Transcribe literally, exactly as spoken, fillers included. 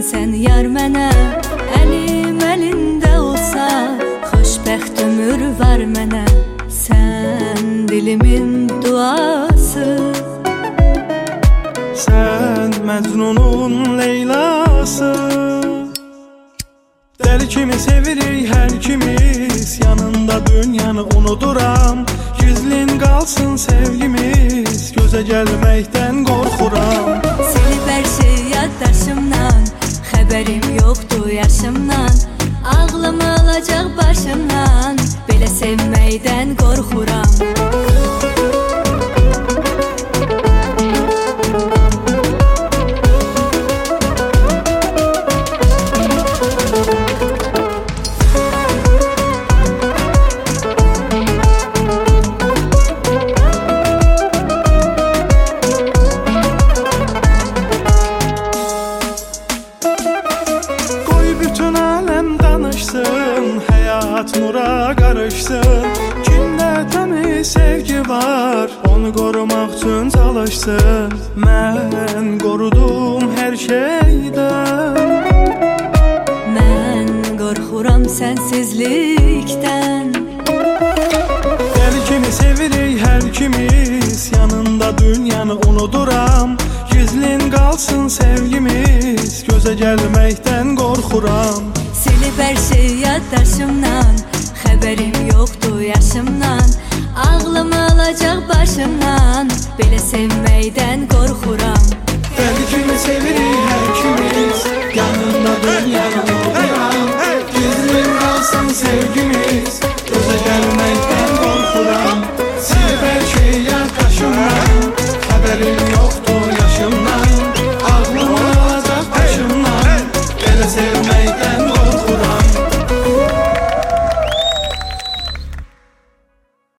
sən yar mənə. Əlim əlində olsa, xoşbəxt ömür var mənə. Sən dilimin duası, sən Məcnunun Leylası. Dəli kimi sevirik hər ikimiz, yanında dünyanı unuduram. Gizlin qalsın sevgimiz, gözə gəlməkdən qorxuram. Silib hər şey yaddaşımdan, xəbərim yoxdur yaşımdan. Ağlım alacaq başımdan, belə sevməkdən qorxuram. Bütün aləm danışsın, həyat nura qarışsın. Kimdə təmiz sevgi var, onu qorumaq üçün çalışsın. Mən qorudum hər şeydən, mən qorxuram sənsizlikdən. Dəli kimi sevirik hər ikimiz, yanında dünyanı unuduram. Gizlin qalsın sevgimiz, gözə gəlməkdən qorxuram. Silib hər şey yaddaşımdan, xəbərim yoxdur yaşımdan. Ağlım alacaq başımdan, belə sevməkdən qorxuram. Dəli kimi sevirik hər ikimiz, yanında dünyanı unuduram. Gizlin qalsın sevgimiz,